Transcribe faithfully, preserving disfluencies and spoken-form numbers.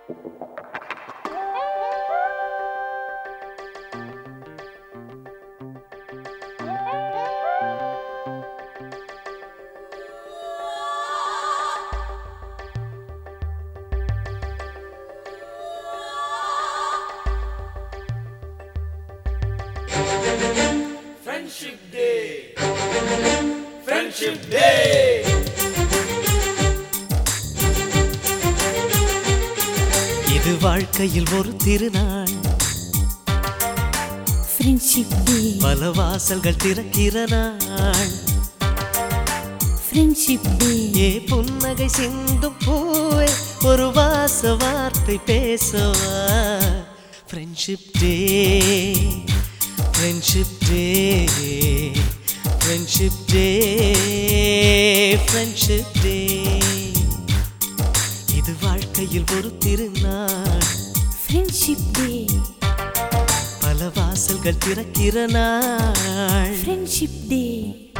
Friendship Day, Friendship Day. இது வாழ்க்கையில் ஒரு திருநாள். Friendship Day, பல வாசல்கள் திறக்கிற நாள். Friendship Day, ஏ புன்னகை சிந்தும் பூவே ஒரு வாச வார்த்தை பேசவா. Friendship Day, Friendship Day, Friendship Day, Friendship Day. இது வாழ்க்கையில் ஒரு திருநாள். Friendship Day, பல வாசல்கள் திறக்கிற நாள். Friendship Day.